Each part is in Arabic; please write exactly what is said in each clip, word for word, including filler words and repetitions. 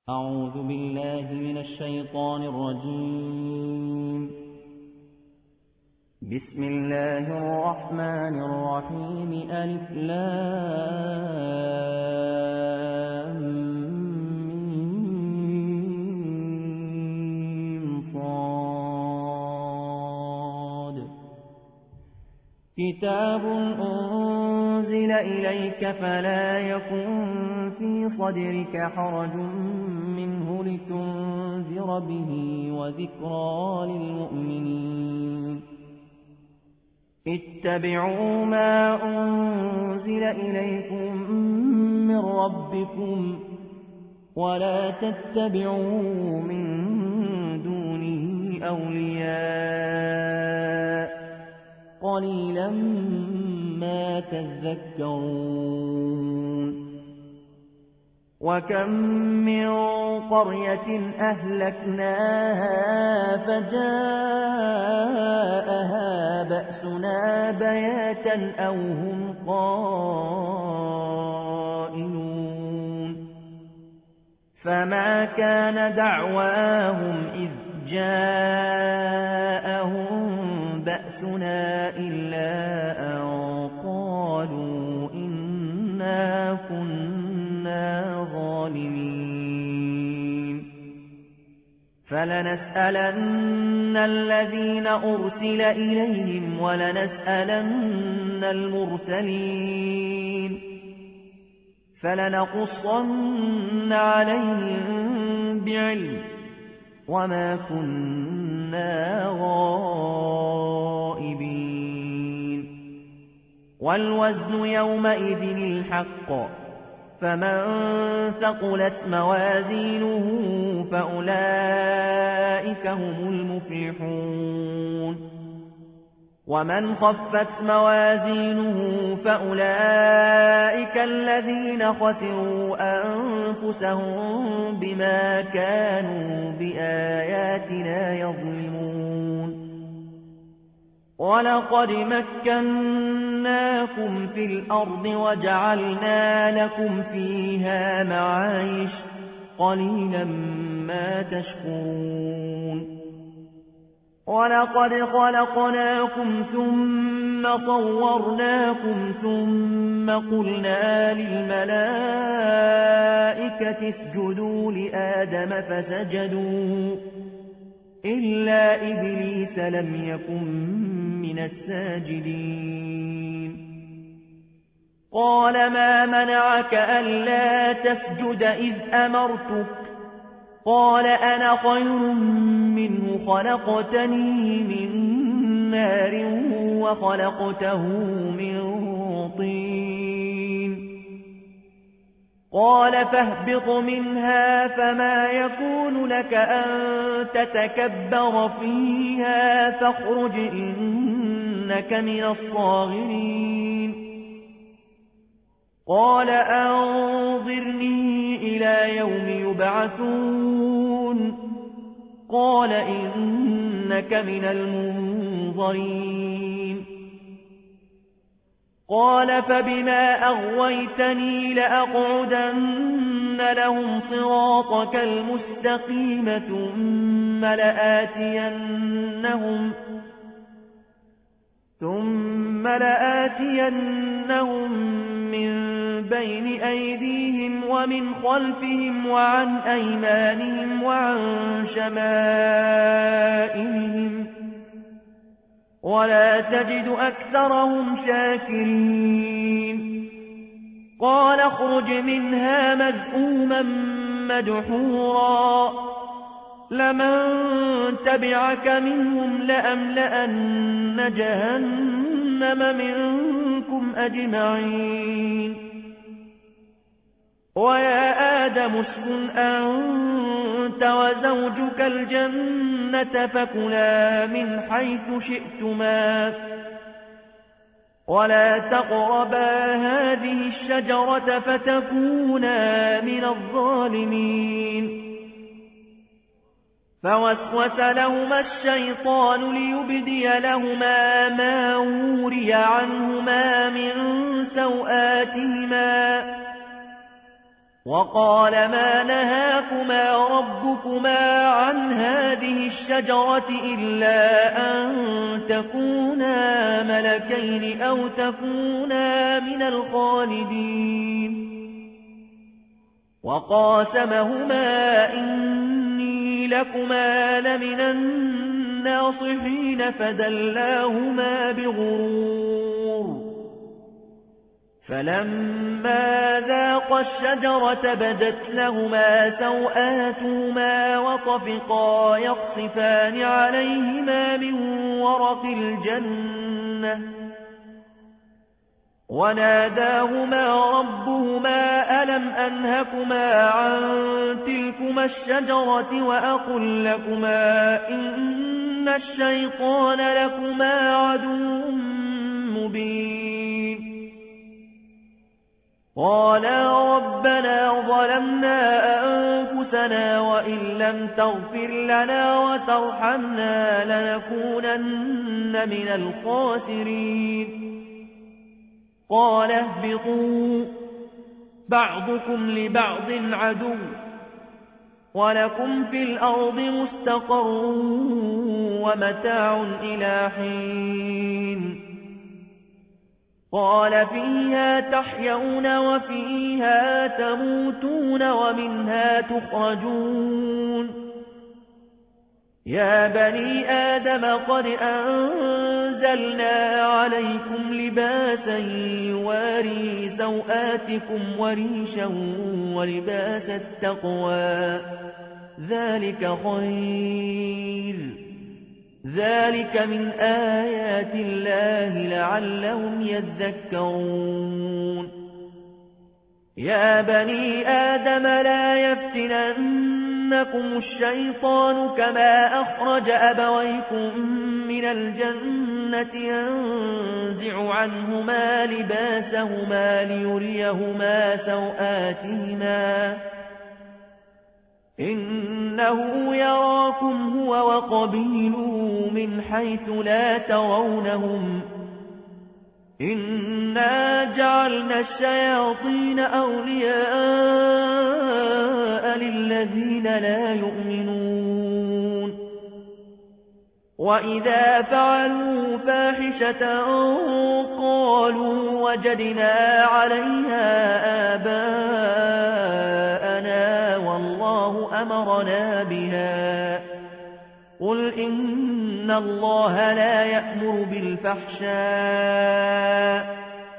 أعوذ بالله من الشيطان الرجيم. بسم الله الرحمن الرحيم. ألف لام ميم صاد. كتاب أنزل إليك فلا يكن في صدرك حرج منه لتنذر به وذكرى للمؤمنين. اتبعوا ما أنزل إليكم من ربكم ولا تتبعوا من دونه أولياء قليلا ما تذكرون. وكم من قرية أهلكناها فجاءها بأسنا بياتا أو هم قائلون. فما كان دعواهم إذ جاءهم بأسنا إلا أن قالوا إنا كنا ظالمين. فلنسألن الذين أرسل إليهم ولنسألن المرسلين فلنقصن عليهم بعلم وما كنا غائبين. والوزن يومئذ الحق فمن ثقلت موازينه فأولئك هم المفلحون. ومن خفت موازينه فأولئك الذين خسروا أنفسهم بما كانوا بآياتنا يظلمون. ولقد مكناكم في الأرض وجعلنا لكم فيها معايش قليلا ما تشكرون. ولقد خلقناكم ثم صورناكم ثم قلنا للملائكة اسجدوا لآدم فسجدوا إلا إبليس لم يكن من الساجدين. قال ما منعك ألا تسجد إذ أمرتك؟ قال أنا خير منه خلقتني من نار وخلقته من طين. قال فاهبط منها فما يكون لك أن تتكبر فيها فاخرج إنك من الصاغرين. قال أنظرني إلى يوم يبعثون. قال إنك من المنظرين. قال فبما أغويتني لأقعدن لهم صراطك المستقيم ثم لآتينهم ثم لآتينهم من بين أيديهم ومن خلفهم وعن أيمانهم وعن شمائلهم ولا تجد أكثرهم شاكرين. قال اخرج منها مذءوما مدحورا لمن تبعك منهم لأملأن جهنم منكم أجمعين. ويا آدم اسكن أنت وزوجك الجنة فكلا من حيث شئتما ولا تقربا هذه الشجرة فتكونا من الظالمين. فوسوس لهما الشيطان ليبدي لهما ما وري عنهما من سوآتهما وقال ما نهاكما ربكما عن هذه الشجرة إلا أن تكونا ملكين أو تكونا من الخالدين وقاسمهما إني لكما لمن الناصحين فدلاهما بغرور فلما ذاقا الشجرة بدت لهما سوآتهما وطفقا يخصفان عليهما من ورق الجنة وناداهما ربهما ألم أنهكما عن تلكما الشجرة وأقل لكما إن الشيطان لكما عدو مبين قالا ربنا ظلمنا أنفسنا وإن لم تغفر لنا وترحمنا لنكونن من الخاسرين قال اهبطوا بعضكم لبعض عدو ولكم في الأرض مستقر ومتاع إلى حين قال فيها تحيون وفيها تموتون ومنها تخرجون يا بني آدم قد أنزلنا عليكم لباسا يواري سوآتكم وريشا ولباس التقوى ذلك خير ذلك من آيات الله لعلهم يذكرون يا بني آدم لا يفتننكم الشيطان كما أخرج أبويكم من الجنة ينزع عنهما لباسهما ليريهما سوآتهما إنه يراكم هو وقبيله من حيث لا ترونهم إنا جعلنا الشياطين أولياء للذين لا يؤمنون وإذا فعلوا فاحشة قالوا وجدنا عليها آباءنا والله أمرنا بها قل إن الله لا يأمر بالفحشاء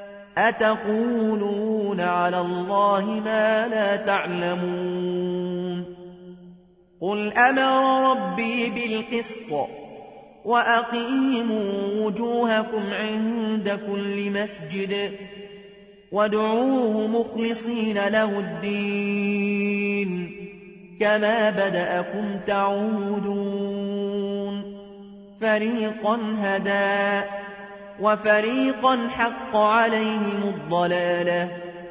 أتقولون على الله ما لا تعلمون قل أمر ربي بالقسط وأقيموا وجوهكم عند كل مسجد وادعوه مخلصين له الدين كما بدأكم تعودون فريقا هدى وفريقا حق عليهم الضلالة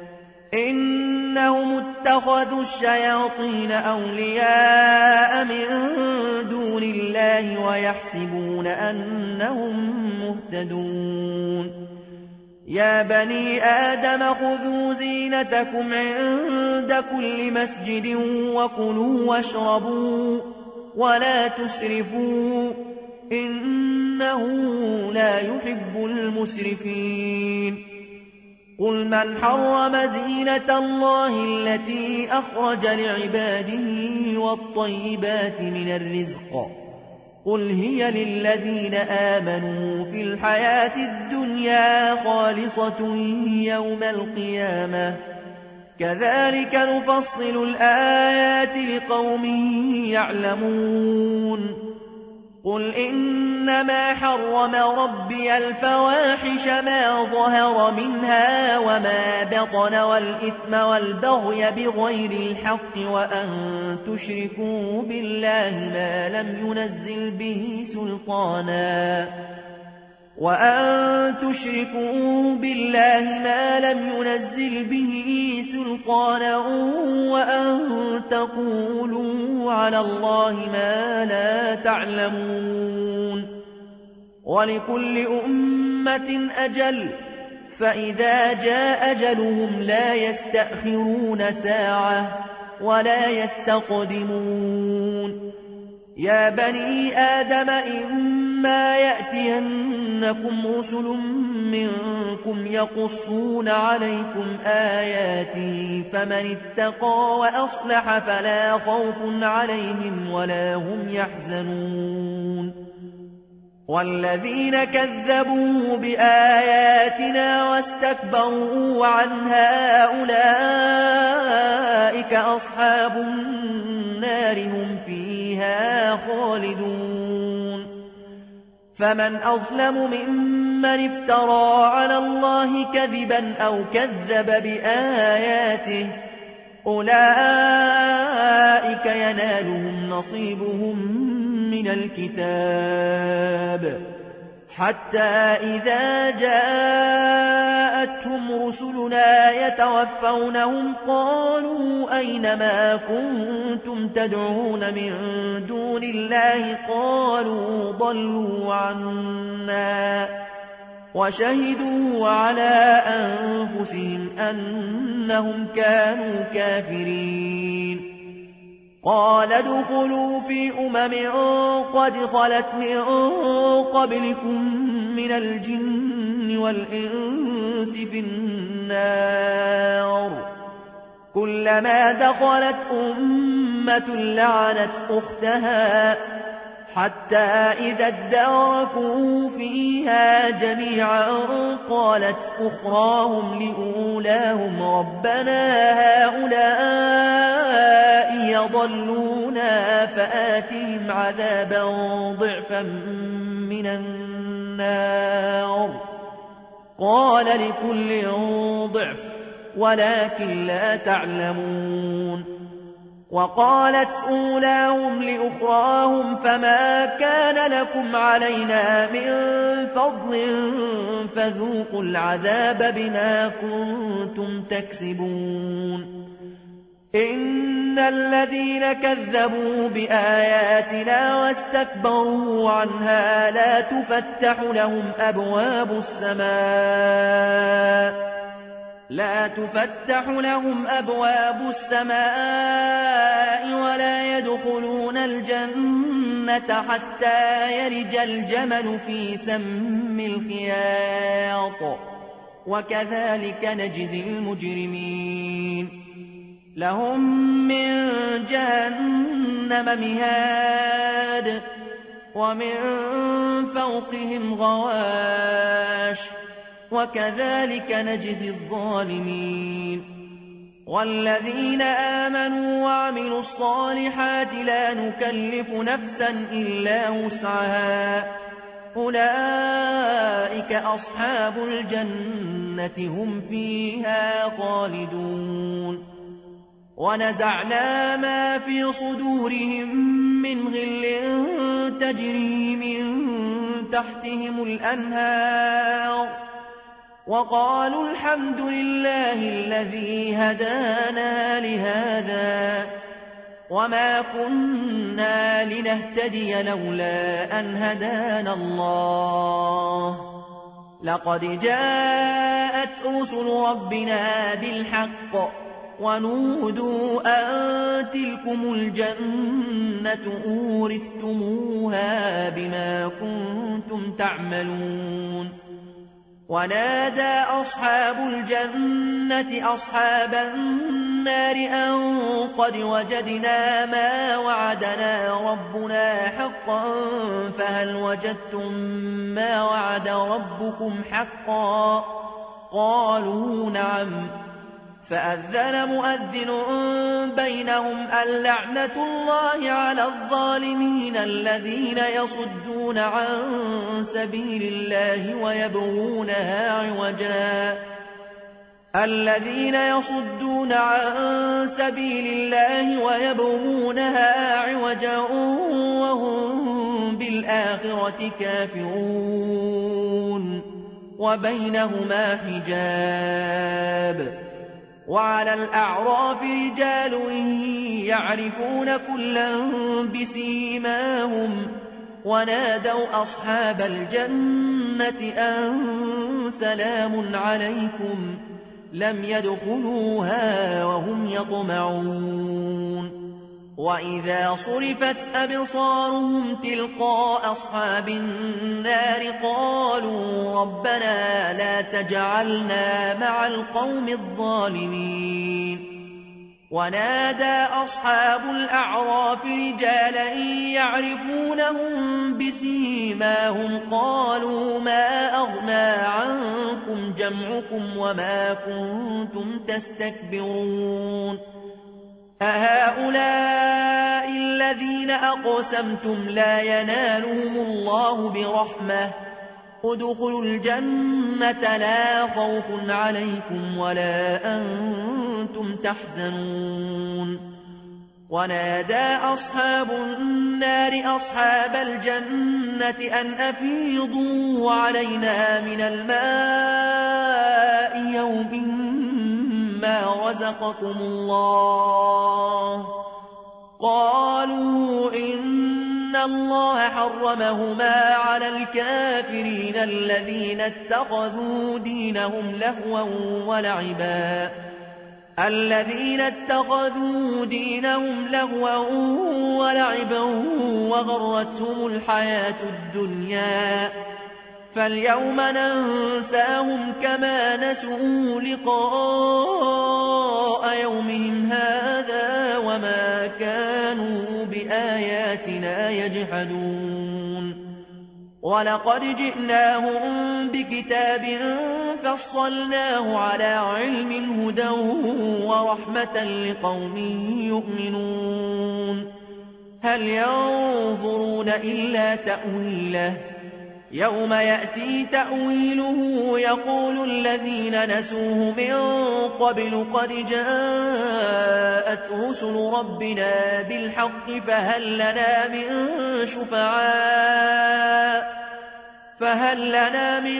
إنهم اتخذوا الشياطين أولياء من دون الله ويحسبون أنهم مهتدون يا بني آدم خذوا زينتكم عند كل مسجد وكلوا واشربوا ولا تسرفوا إنه لا يحب المسرفين قل من حرم زينة الله التي أخرج لعباده والطيبات من الرزق قل هي للذين آمنوا في الحياة الدنيا خالصة يوم القيامة كذلك نفصل الآيات لقوم يعلمون قل إنما حرم ربي الفواحش ما ظهر منها وما بطن والإثم والبغي بغير الحق وأن تشركوا بالله ما لم ينزل به سلطانا وأن تشركوا بالله ما لم ينزل به سلطانا وأن تقولوا على الله ما لا تعلمون ولكل أمة أجل فإذا جاء أجلهم لا يستأخرون ساعة ولا يستقدمون يا بني آدم إما يأتينكم رسل منكم يقصون عليكم آياتي فمن اتقى وأصلح فلا خوف عليهم ولا هم يحزنون والذين كذبوا بآياتنا واستكبروا عنها أولئك أصحاب النار هم فيها خالدون فمن أظلم ممن افترى على الله كذبا أو كذب بآياته أولئك ينالهم نصيبهم من الكتاب حتى إذا جاءتهم رسلنا يتوفونهم قالوا أين ما كنتم تدعون من دون الله قالوا ضلوا عنا وشهدوا على أنفسهم أنهم كانوا كافرين قال ادخلوا في أمم قد خلت من قبلكم من الجن والإنس في النار كلما دخلت أمة لعنت أختها حتى إذا اداركوا فيها جميعا قالت أخراهم لأولاهم ربنا هؤلاء يضلونا فآتهم عذابا ضعفا من النار قال لكل ضعف ولكن لا تعلمون وقالت أولاهم لأخراهم فما كان لكم علينا من فضل فذوقوا العذاب بما كنتم تكسبون إن الذين كذبوا بآياتنا واستكبروا عنها لا تفتح لهم أبواب السماء لا تفتح لهم أبواب السماء ولا يدخلون الجنة حتى يلج الجمل في سم الخياط وكذلك نجزي المجرمين لهم من جهنم مهاد ومن فوقهم غواش وكذلك نجزي الظالمين والذين آمنوا وعملوا الصالحات لا نكلف نفسا إلا وسعها أولئك أصحاب الجنة هم فيها خالدون ونزعنا ما في صدورهم من غل تجري من تحتهم الأنهار وقالوا الحمد لله الذي هدانا لهذا وما كنا لنهتدي لولا أن هدانا الله لقد جاءت رسل ربنا بالحق ونودوا أن تلكم الجنة أورثتموها بما كنتم تعملون ونادى أصحاب الجنة أصحاب النار أن قد وجدنا ما وعدنا ربنا حقا فهل وجدتم ما وعد ربكم حقا قالوا نعم فأذن مؤذن بينهم اللعنة الله على الظالمين الذين يصدون عن سبيل الله ويبغونها عوجا الذين يصدون عن سبيل الله ويبغونها عوجا وهم بالآخرة كافرون وبينهما حجاب وعلى الأعراف رجال يعرفون كلا بسيماهم ونادوا أصحاب الجنة أن سلام عليكم لم يدخلوها وهم يطمعون وإذا صرفت أبصارهم تلقاء أصحاب النار قالوا ربنا لا تجعلنا مع القوم الظالمين ونادى أصحاب الأعراف رجالا يعرفونهم بسيماهم قالوا ما أغنى عنكم جمعكم وما كنتم تستكبرون أهؤلاء الذين أقسمتم لا ينالهم الله برحمة ادخلوا الجنة لا خوف عليكم ولا أنتم تحزنون ونادى أصحاب النار أصحاب الجنة أن أفيضوا علينا من الماء يوم ما رزقكم الله قالوا إن الله حرمهما على الكافرين الذين اتخذوا دينهم لهوا ولعبا الذين اتخذوا دينهم لهوا ولعبا وغرتهم الحياة الدنيا فاليوم ننساهم كما نسوا لقاء يومهم هذا وما كانوا بآياتنا يجحدون ولقد جئناهم بكتاب فصلناه على علم هدى ورحمة لقوم يؤمنون هل ينظرون إلا تأويله يوم يأتي تأويله يقول الذين نسوه من قبل قد جاءت رسل ربنا بالحق فهل لنا من شفعاء فهل لنا من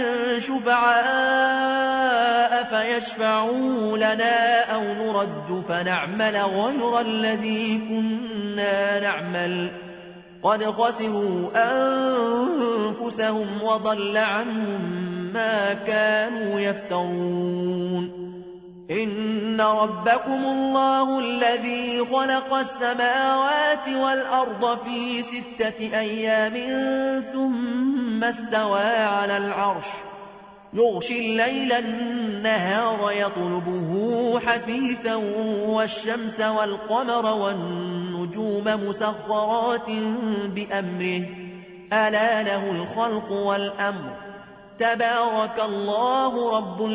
شفعاء فيشفعوا لنا أو نرد فنعمل غير الذي كنا نعمل قد خسروا أنفسهم وضل عنهم ما كانوا يفترون إن ربكم الله الذي خلق السماوات والأرض في ستة أيام ثم استوى على العرش يغشي الليل النهار يطلبه حثيثا والشمس والقمر والنجوم مسخرات بأمره ألا له الخلق والأمر تبارك الله رب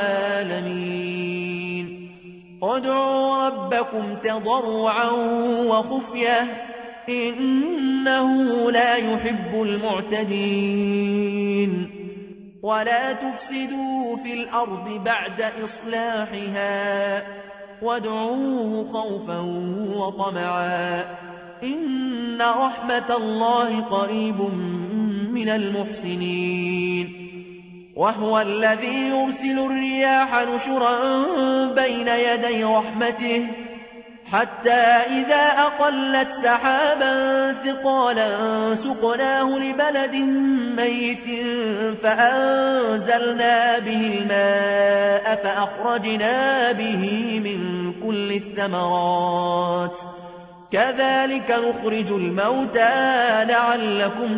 العالمين ادعوا ربكم تضرعا وخفية إنه لا يحب المعتدين ولا تفسدوا في الأرض بعد إصلاحها وادعوه خوفا وطمعا إن رحمة الله قريب من المحسنين وهو الذي يرسل الرياح نشرا بين يدي رحمته حتى إذا أقلت سحابا ثقالا سقناه لبلد ميت فأنزلنا به الماء فأخرجنا به من كل الثمرات كذلك نخرج الموتى لعلكم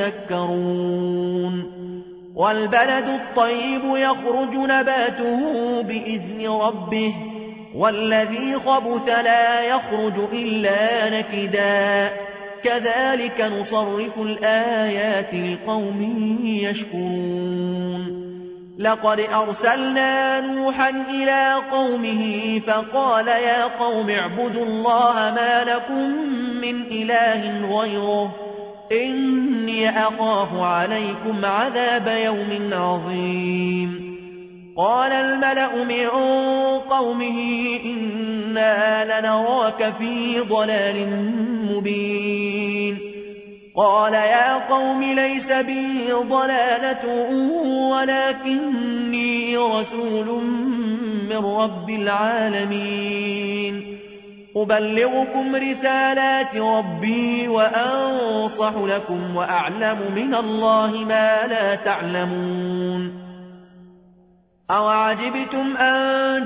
تذكرون والبلد الطيب يخرج نباته بإذن ربه والذي خبث لا يخرج إلا نكدا كذلك نصرف الآيات لقوم يشكرون لقد أرسلنا نوحا إلى قومه فقال يا قوم اعبدوا الله ما لكم من إله غيره إني أخاف عليكم عذاب يوم عظيم قال الملأ من قومه إنا لنراك في ضلال مبين قال يا قوم ليس بي ضلالة ولكني رسول من رب العالمين أبلغكم رسالات ربي وأنصح لكم وأعلم من الله ما لا تعلمون أوعجبتم أن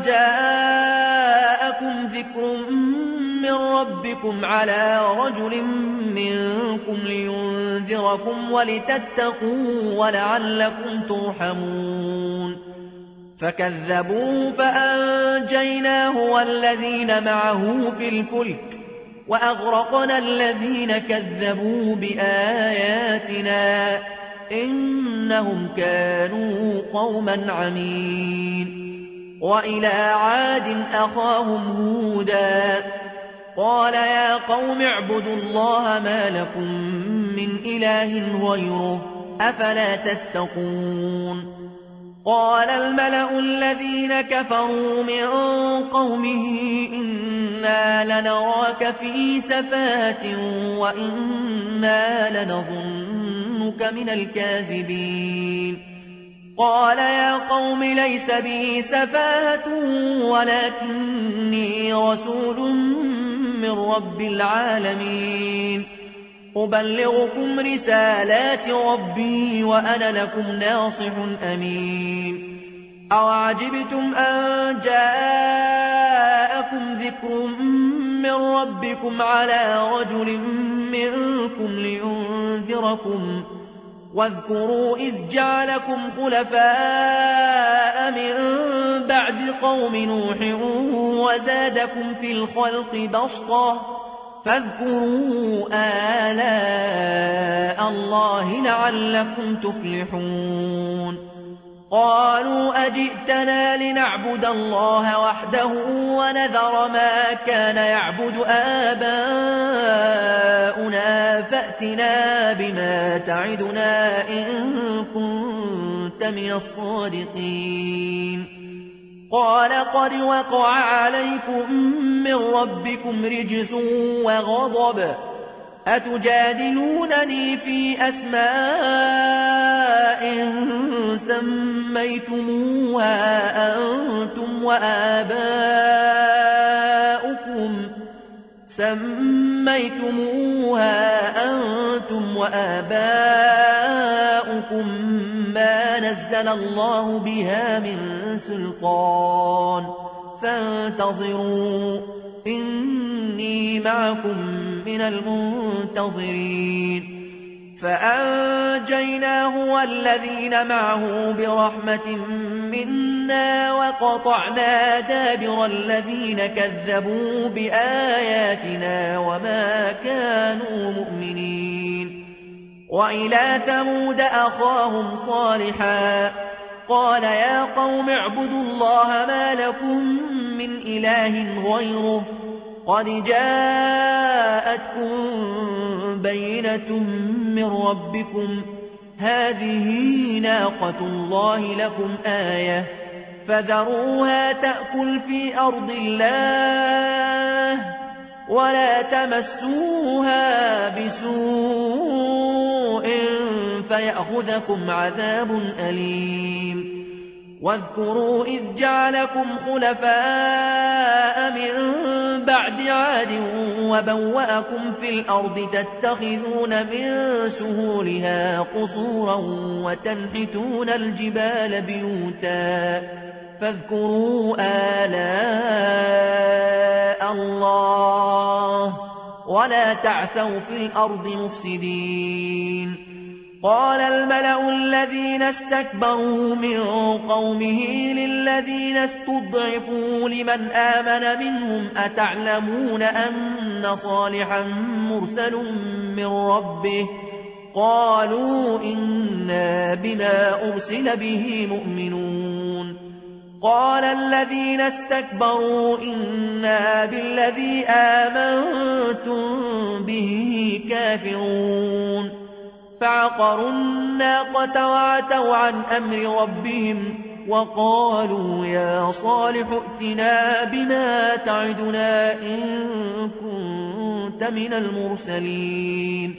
جاءكم ذكر من ربكم على رجل منكم لينذركم ولتتقوا ولعلكم ترحمون فكذبوه فأنجيناه والذين معه في الفلك وأغرقنا الذين كذبوا بآياتنا إنهم كانوا قوما عمين وإلى عاد أخاهم هودا قال يا قوم اعبدوا الله ما لكم من إله غيره أفلا تتقون قال الملأ الذين كفروا من قومه إنا لنراك في سفاهة وإنا لنظنك من الكاذبين قال يا قوم ليس بي سفاهة ولكني رسول من رب العالمين أبلغكم رسالات ربي وأنا لكم ناصح أمين أوعجبتم أن جاءكم ذكر من ربكم على رجل منكم لينذركم واذكروا إذ جعلكم خلفاء من بعد قوم نوح وزادكم في الخلق بسطة فاذكروا آلاء الله لعلكم تفلحون قالوا أجئتنا لنعبد الله وحده ونذر ما كان يعبد آباؤنا فأتنا بما تعدنا إن كنت من الصادقين قال قد وقع عليكم من ربكم رجس وغضب أتجادلونني في أسماء سميتموها أنتم وآباؤكم سميتموها أنتم وآباؤكم ما نزل الله بها من سلطان فانتظروا إني معكم من المنتظرين فأنجيناه والذين معه برحمة منا وقطعنا دابر الذين كذبوا بآياتنا وما كانوا مؤمنين وإلى ثمود أخاهم صالحا قال يا قوم اعبدوا الله ما لكم من إله غيره قد جاءتكم بينة من ربكم هذه ناقة الله لكم آية فذروها تأكل في أرض الله ولا تمسوها بسوء فيأخذكم عذاب أليم واذكروا إذ جعلكم خلفاء من بعد عاد وبوأكم في الأرض تتخذون من سهولها قصورا وتنحتون الجبال بيوتا فاذكروا آلاء الله ولا تعثوا في الأرض مفسدين قال الملأ الذين استكبروا من قومه للذين استضعفوا لمن آمن منهم أتعلمون أن صالحا مرسل من ربه قالوا إنا بما أرسل به مؤمنون قال الذين استكبروا إنا بالذي آمنتم به كافرون فعقروا الناقة وعتوا عن أمر ربهم وقالوا يا صالح ائتنا بما تعدنا إن كنت من المرسلين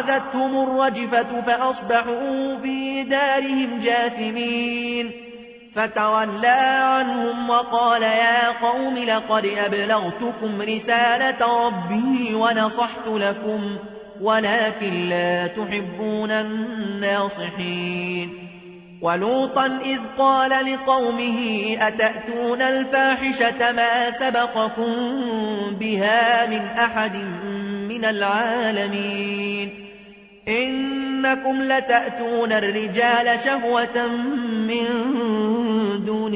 فأخذتهم الرجفة فأصبحوا في دارهم جاثمين فتولى عنهم وقال يا قوم لقد أبلغتكم رسالة ربي ونصحت لكم ولكن لا تحبون الناصحين ولوطا إذ قال لقومه أتأتون الفاحشة ما سبقكم بها من أحد من العالمين إنكم لتأتون الرجال شهوة من دون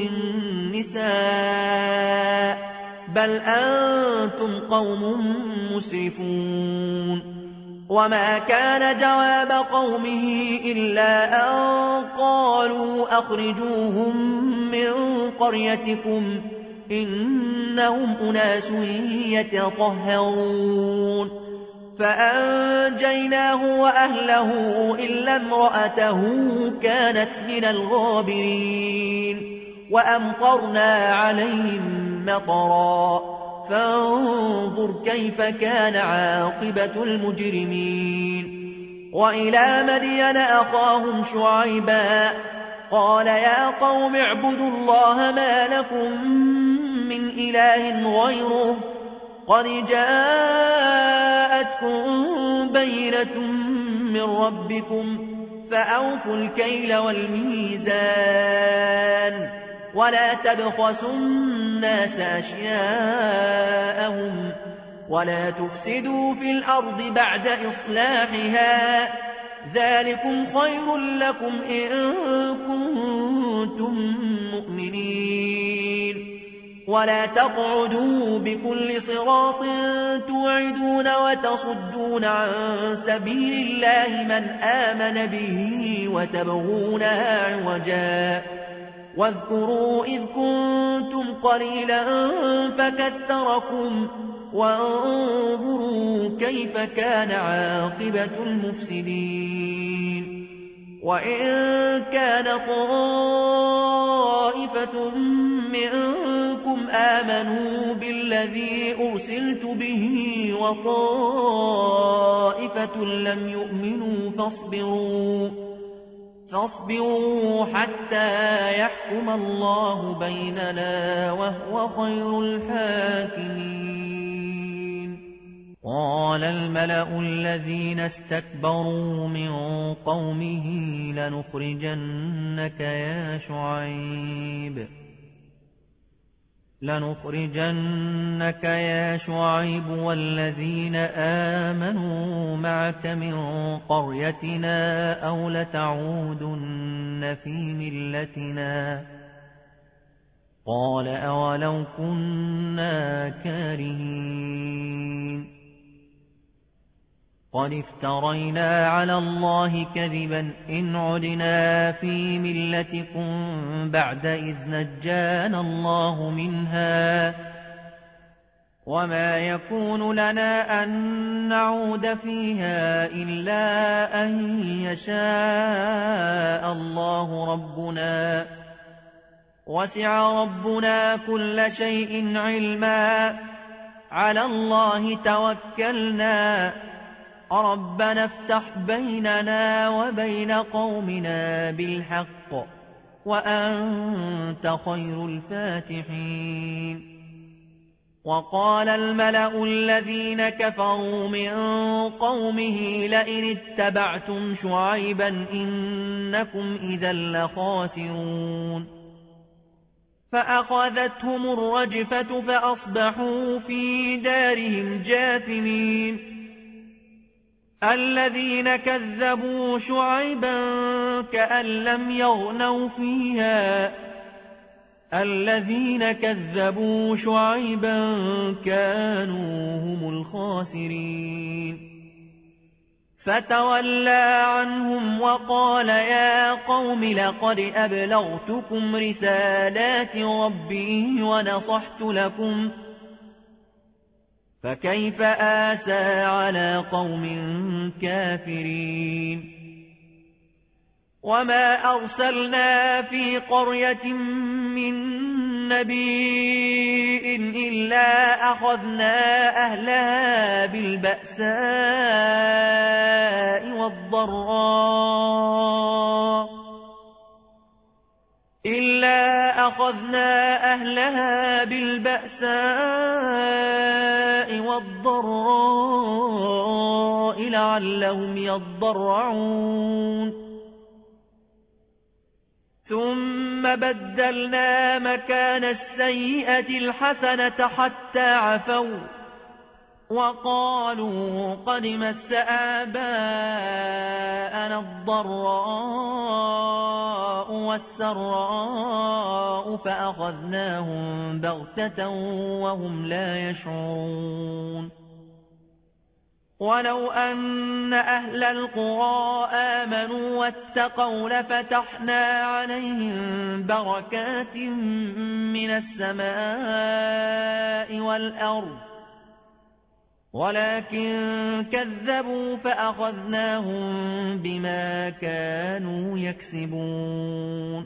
النساء بل أنتم قوم مسرفون وما كان جواب قومه إلا أن قالوا أخرجوهم من قريتكم إنهم أناس يتطهرون فأنجيناه وأهله إلا امرأته كانت من الغابرين وأمطرنا عليهم مطرا فانظر كيف كان عاقبة المجرمين وإلى مدين أخاهم شعيبا قال يا قوم اعبدوا الله ما لكم من إله غيره قد جاءتكم بينة من ربكم فأوفوا الكيل والميزان ولا تبخسوا الناس أشياءهم ولا تفسدوا في الأرض بعد إصلاحها ذلكم خير لكم إن كنتم مؤمنين ولا تقعدوا بكل صراط توعدون وتصدون عن سبيل الله من آمن به وتبغونها عوجا واذكروا إذ كنتم قليلا فكثركم وانظروا كيف كان عاقبة المفسدين وإن كان طائفة منكم آمنوا بالذي أرسلت به وطائفة لم يؤمنوا فاصبروا فاصبروا حتى يحكم الله بيننا وهو خير الحاكمين قال الملأ الذين استكبروا من قومه لنخرجنك يا شعيب لنخرجنك يا شعيب والذين آمنوا معك من قريتنا أو لتعودن في ملتنا قال أولو كنا كارهين قد افترينا على الله كذبا إن عدنا في ملتكم بعد إذ نجانا الله منها وما يكون لنا أن نعود فيها إلا أن يشاء الله ربنا وسع ربنا كل شيء علما على الله توكلنا ربنا افتح بيننا وبين قومنا بالحق وأنت خير الفاتحين وقال الملأ الذين كفروا من قومه لئن اتبعتم شعيبا إنكم إذا لخاسرون فأخذتهم الرجفة فأصبحوا في دارهم جاثمين الذين كذبوا شعيبا كأن لم يغنوا فيها الذين كذبوا شعيبا كانوا هم الخاسرين فتولى عنهم وقال يا قوم لقد أبلغتكم رسالات ربي ونصحت لكم فكيف آسى على قوم كافرين وما أرسلنا في قرية من نبي إلا أخذنا أهلها بالبأساء والضراء إلا أخذنا أهلها بالبأساء والضراء لعلهم يضرعون ثم بدلنا مكان السيئة الحسنة حتى عفوا وقالوا قد مس آباءنا الضراء والسراء فأخذناهم بغتة وهم لا يشعرون ولو أن أهل القرى آمنوا واتقوا لفتحنا عليهم بركات من السماء والأرض ولكن كذبوا فأخذناهم بما كانوا يكسبون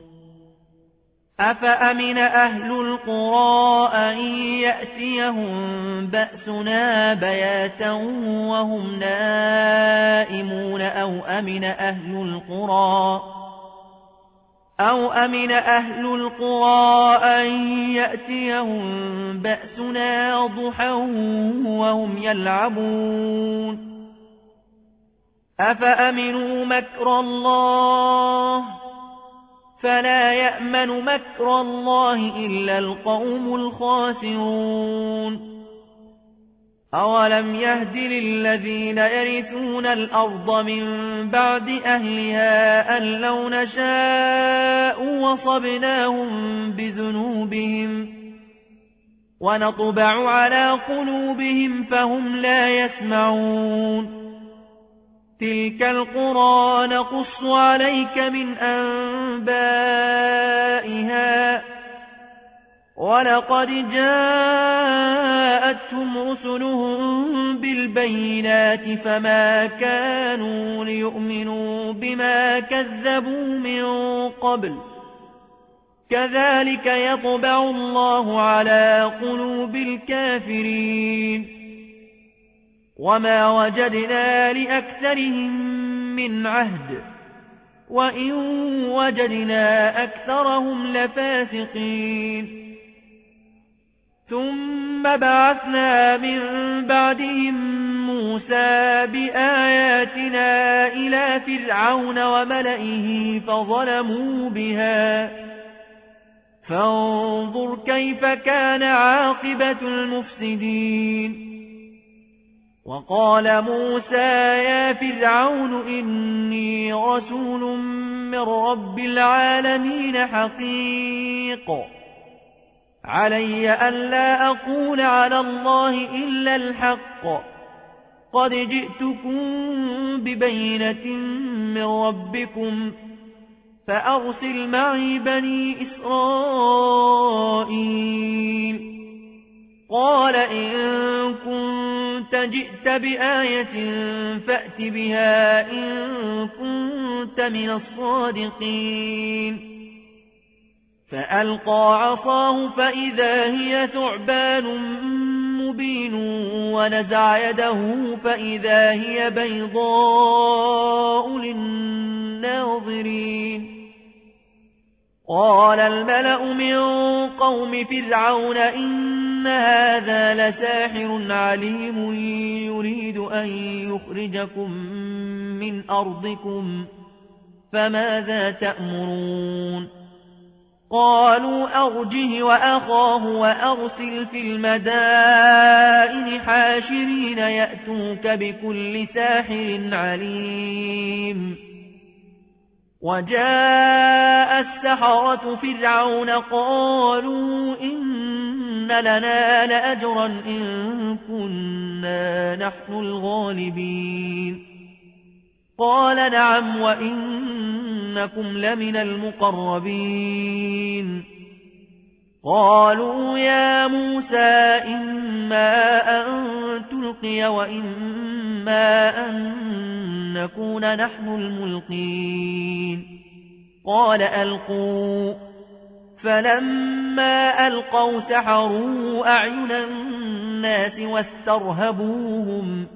أفأمن أهل القرى أن يأتيهم بأسنا بياتا وهم نائمون أو أمن أهل القرى أو أمن أهل القرى أن يأتيهم بأسنا ضحى وهم يلعبون أفأمنوا مكر الله فلا يأمن مكر الله إلا القوم الخاسرون أولم يهد للذين يرثون الأرض من بعد أهلها أن لو نشاء وصبناهم بذنوبهم ونطبع على قلوبهم فهم لا يسمعون تلك القرى نقص عليك من أنبائها ولقد جاءتهم رسلهم بالبينات فما كانوا ليؤمنوا بما كذبوا من قبل كذلك يطبع الله على قلوب الكافرين وما وجدنا لأكثرهم من عهد وإن وجدنا أكثرهم لفاسقين ثم بعثنا من بعدهم موسى بآياتنا إلى فرعون وملئه فظلموا بها فانظر كيف كان عاقبة المفسدين وقال موسى يا فرعون إني رسول من رب العالمين حقيق علي ألا أقول على الله إلا الحق قد جئتكم ببينة من ربكم فأرسل معي بني إسرائيل قال إن كنت جئت بآية فأت بها إن كنت من الصادقين فألقى عصاه فإذا هي ثعبان مبين ونزع يده فإذا هي بيضاء للناظرين قال الملأ من قوم فرعون إن هذا لساحر عليم يريد أن يخرجكم من أرضكم فماذا تأمرون قالوا أرجه وأخاه وأرسل في المدائن حاشرين يأتوك بكل ساحر عليم وجاء السحرة فرعون قالوا إن لنا لأجرا إن كنا نحن الغالبين قال نعم وإنكم لمن المقربين قالوا يا موسى إما أن تلقي وإما أن نكون نحن الملقين قال ألقوا فلما ألقوا سحروا أعين الناس واسترهبوهم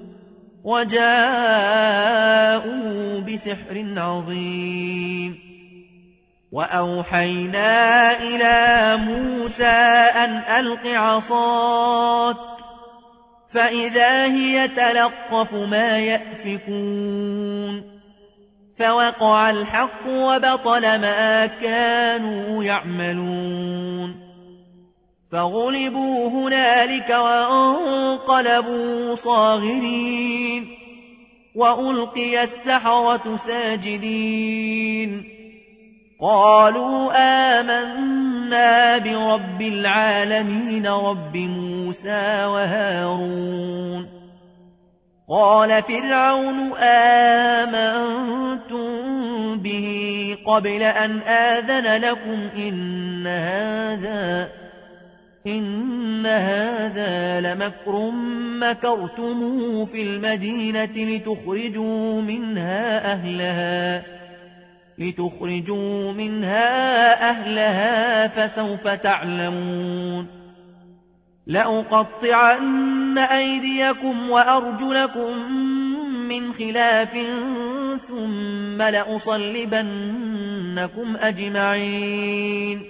وجاءوا بسحر عظيم وأوحينا إلى موسى أن ألق عصاك فإذا هي تلقف ما يأفكون فوقع الحق وبطل ما كانوا يعملون فغلبوا هنالك وانقلبوا صاغرين وألقي السحرة ساجدين قالوا آمنا برب العالمين رب موسى وهارون قال فرعون آمنتم به قبل أن آذن لكم إن هذا إن هذا لمكر مكرتموه في المدينة لتخرجوا منها أهلها لتخرجوا منها أهلها فسوف تعلمون لأقطعن أيديكم وأرجلكم من خلاف ثم لأصلبنكم أجمعين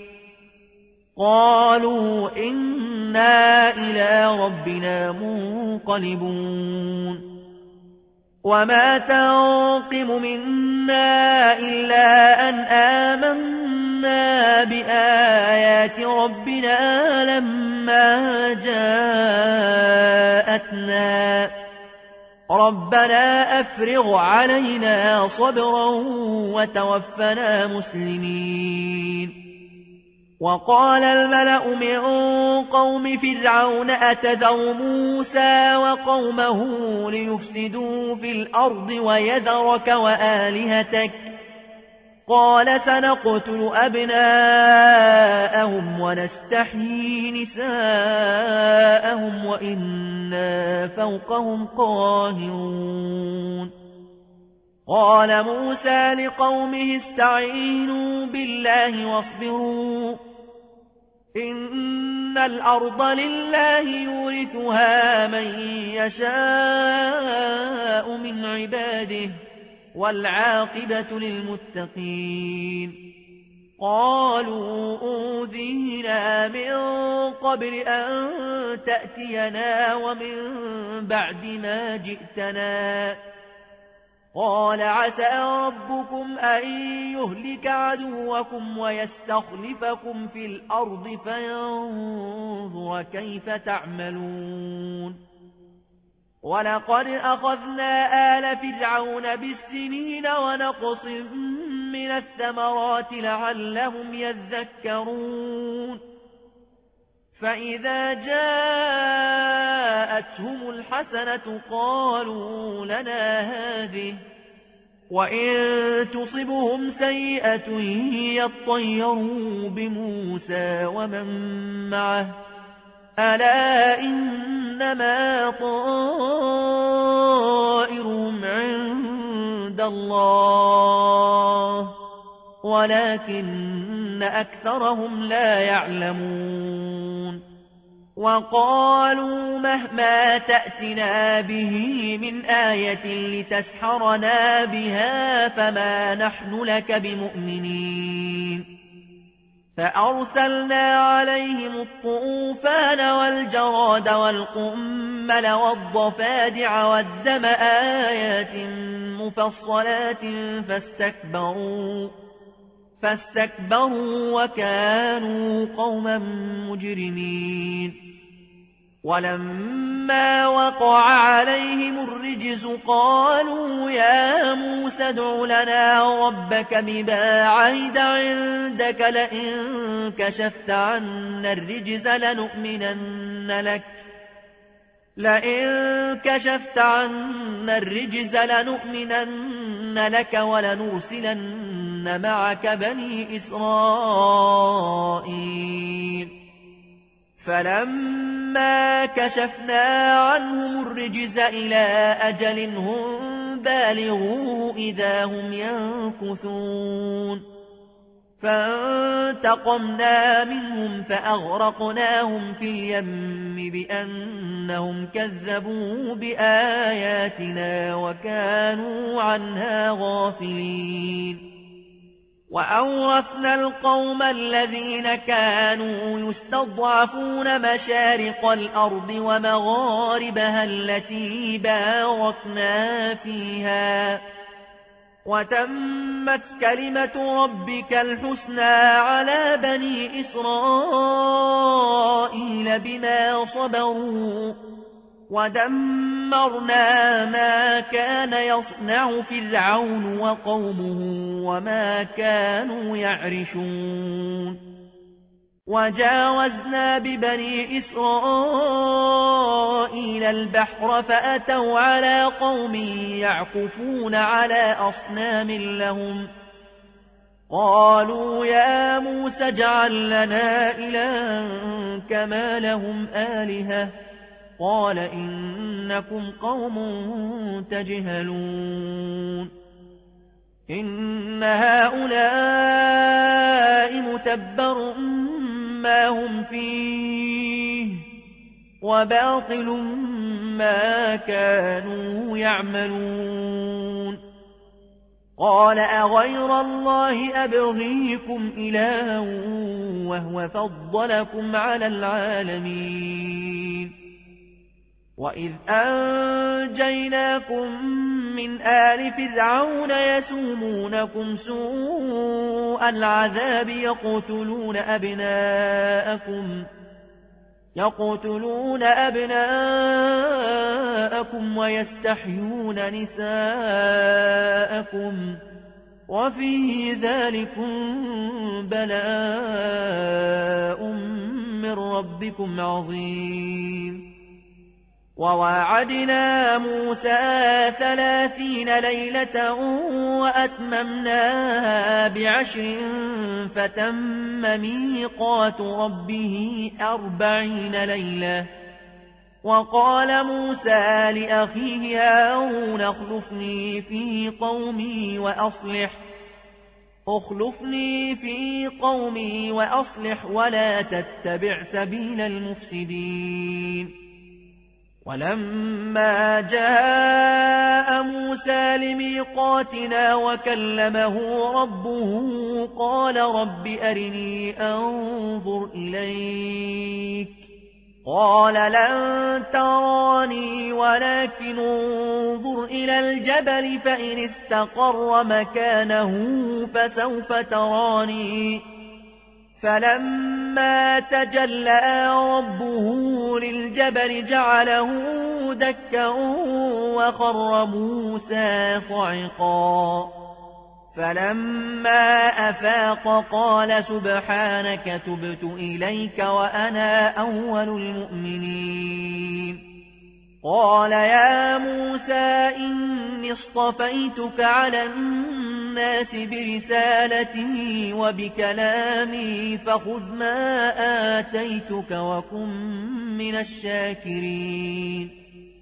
قالوا إنا إلى ربنا منقلبون وما تنقم منا إلا أن آمنا بآيات ربنا لما جاءتنا ربنا أفرغ علينا صبرا وتوفنا مسلمين وقال الملأ من قوم فرعون أتذر موسى وقومه ليفسدوا في الأرض ويذرك وآلهتك قال سنقتل أبناءهم ونستحيي نساءهم وإنا فوقهم قاهرون قال موسى لقومه استعينوا بالله واصبروا إن الأرض لله يورثها من يشاء من عباده والعاقبة للمتقين قالوا أوذينا من قبل أن تأتينا ومن بعد ما جئتنا قال عسى ربكم أن يهلك عدوكم ويستخلفكم في الأرض فينظر كيف تعملون ولقد أخذنا آل فرعون بالسنين ونقص من الثمرات لعلهم يذكرون فإذا جاءتهم الحسنة قالوا لنا هذه وإن تصبهم سيئة يطيروا بموسى ومن معه ألا إنما طائرهم عند الله ولكن أكثرهم لا يعلمون وقالوا مهما تأتنا به من آية لتسحرنا بها فما نحن لك بمؤمنين فأرسلنا عليهم الطوفان والجراد والقمل والضفادع والدم آيات مفصلات فاستكبروا فاستكبروا وكانوا قوما مجرمين ولما وقع عليهم الرجز قالوا يا موسى ادع لنا ربك بما عهد عندك لئن كشفت عنا الرجز لنؤمنن لك لئن كشفت عنا الرجز لنؤمنن لك ولنرسلن معك بني إسرائيل فلما كشفنا عنهم الرجز إلى أجل هم بالغوه إذا هم ينكثون فانتقمنا منهم فأغرقناهم في اليم بأنهم كذبوا بآياتنا وكانوا عنها غافلين وأورثنا القوم الذين كانوا يستضعفون مشارق الأرض ومغاربها التي باركنا فيها وتمت كلمة ربك الحسنى على بني إسرائيل بما صبروا ودمرنا ما كان يصنع فرعون وقومه وما كانوا يعرشون وجاوزنا ببني إسرائيل البحر فأتوا على قوم يعكفون على أصنام لهم قالوا يا موسى اجعل لنا إلها كما لهم آلهة قال إنكم قوم تجهلون إن هؤلاء متبر ما هم فيه وباطل ما كانوا يعملون قال أغير الله أبغيكم إلها وهو فضلكم على العالمين وإذ أنجيناكم من آل فرعون يسومونكم سوء العذاب يقتلون أبناءكم يقتلون أبناءكم ويستحيون نساءكم وفي ذلكم بلاء من ربكم عظيم وواعدنا موسى ثلاثين ليلة وأتممناها بعشر فتم ميقات ربه أربعين ليلة وقال موسى لأخيه هارون اخلفني في قومي وأصلح اخلفني في قومي وأصلح ولا تتبع سبيل المفسدين ولما جاء موسى لميقاتنا وكلمه ربه قال رب أرني أنظر إليك قال لن تراني ولكن انظر إلى الجبل فإن استقر مكانه فسوف تراني فلما تجلى ربه للجبل جعله دكا وخر موسى صعقا فلما أفاق قال سبحانك تبت إليك وأنا أول المؤمنين قال يا موسى إني اصطفيتك على الناس برسالتي وبكلامي فخذ ما آتيتك وكن من الشاكرين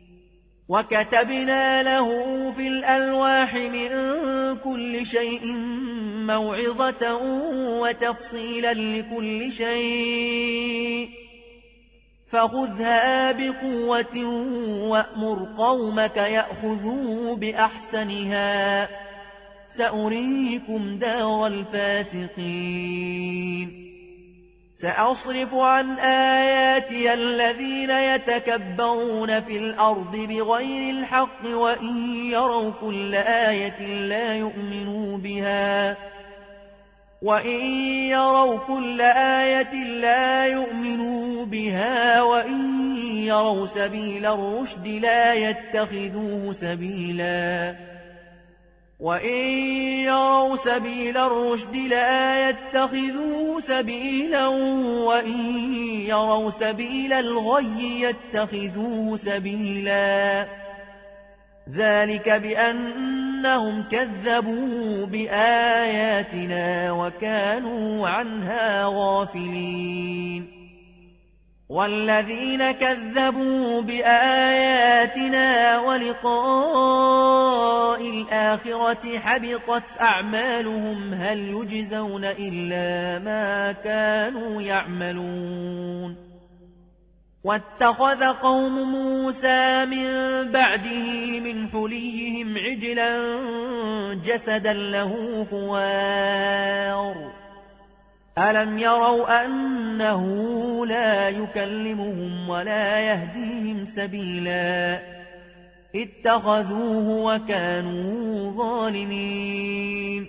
وكتبنا له في الألواح من كل شيء موعظة وتفصيلا لكل شيء فخذها بقوة وأمر قومك يأخذوا بأحسنها سأريكم دار الفاسقين سأصرف عن آياتي الذين يتكبرون في الأرض بغير الحق وإن يروا كل آية لا يؤمنوا بها وإن يروا كل آية لا يؤمنوا بها وإن يروا سبيل الرشد لا يتخذوه سبيلا وإن يروا سبيل الرشد لا يتخذوه سبيلا وإن يروا سبيل الغي يتخذوه سبيلا ذلك بأنهم كذبوا بآياتنا وكانوا عنها غافلين والذين كذبوا بآياتنا ولقاء الآخرة حبطت أعمالهم هل يجزون إلا ما كانوا يعملون واتخذ قوم موسى من بعده من حليهم عجلا جسدا له خوار ألم يروا أنه لا يكلمهم ولا يهديهم سبيلا اتخذوه وكانوا ظالمين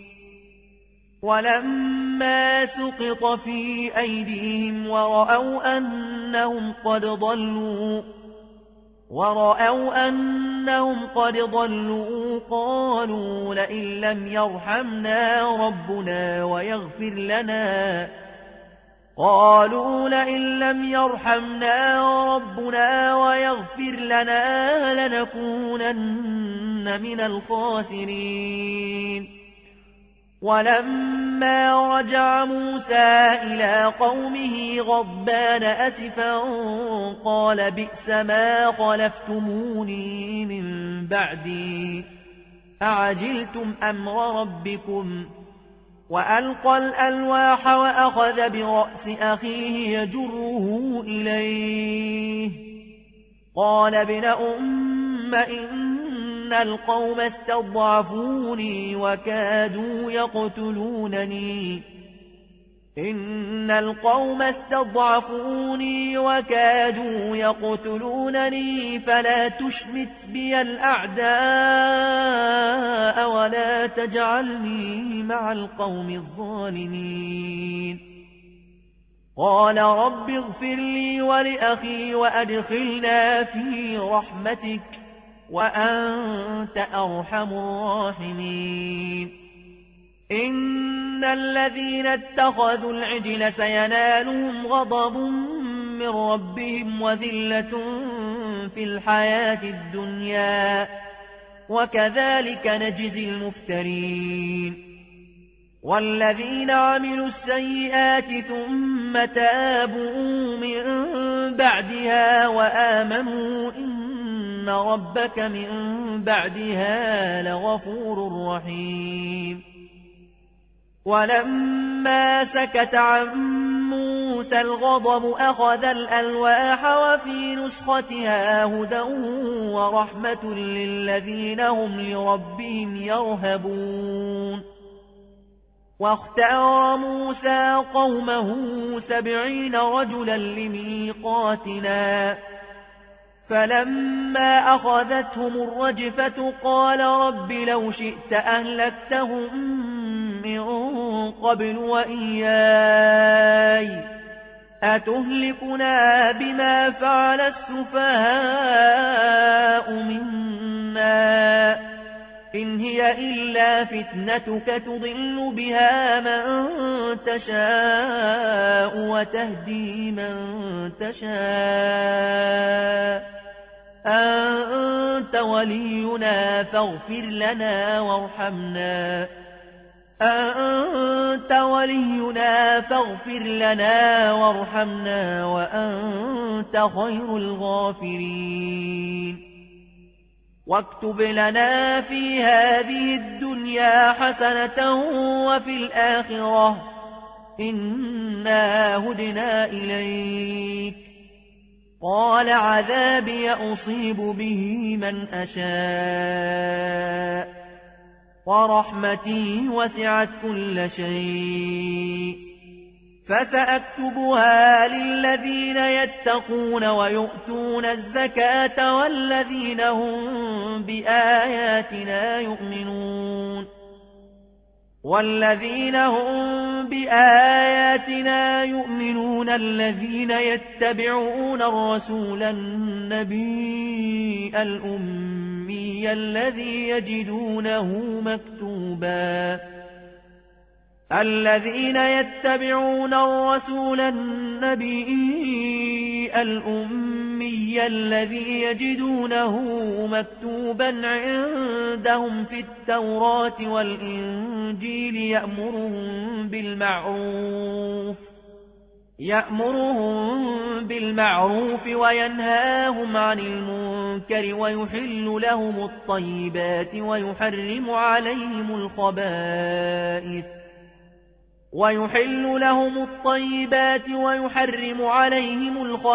ولما سقط في أيديهم ورأوا أنهم قد ضلوا ورأوا أنهم قد ضلوا قالوا لئن لم يرحمنا ربنا ويغفر لنا قالوا لئن لم يرحمنا ربنا ويغفر لنا لنكونن من الخاسرين ولما رجع موسى إلى قومه غضبان أسفا قال بئس ما خلفتموني من بعدي أعجلتم أمر ربكم وألقى الألواح وأخذ برأس أخيه يجره إليه قال ابن أم إن القوم استضعفوني وكادوا يقتلونني إن القوم استضعفوني وكادوا يقتلونني فلا تشمت بي الأعداء ولا تجعلني مع القوم الظالمين قال رب اغفر لي ولأخي وأدخلنا في رحمتك وأنت أرحم الراحمين إن الذين اتخذوا العجل سينالهم غضب من ربهم وذلة في الحياة الدنيا وكذلك نجزي المفترين والذين عملوا السيئات ثم تابوا من بعدها وآمنوا إن ربك من بعدها لغفور رحيم ولما سكت عن موسى الغضب أخذ الألواح وفي نسختها هدى ورحمة للذين هم لربهم يرهبون واختار موسى قومه سبعين رجلا لميقاتنا فلما أخذتهم الرجفة قال رب لو شئت أهلكتهم من قبل وإياي أتهلكنا بما فعل السفهاء منا إن هي إلا فتنتك تضل بها من تشاء وتهدي من تشاء أنت ولينا فاغفر لنا وارحمنا أنت ولينا فاغفر لنا وارحمنا وأنت خير الغافرين واكتب لنا في هذه الدنيا حسنة وفي الآخرة إنا هدنا إليك قال عذابي أصيب به من أشاء ورحمتي وسعت كل شيء فسأكتبها للذين يتقون ويؤتون الزكاة والذين هم بآياتنا يؤمنون والذين هم بآياتنا يؤمنون الذين يتبعون الرسول النبي الأمي الذي يجدونه مكتوبا الذين يتبعون الرسول النبي الأمي الذي يجدونه مكتوبا عندهم في التوراة والإنجيل يأمرهم بالمعروف يأمرهم بالمعروف وينهاهم عن المنكر ويحل لهم الطيبات ويحرم عليهم الخبائث ويحل لهم الطيبات ويحرم عليهم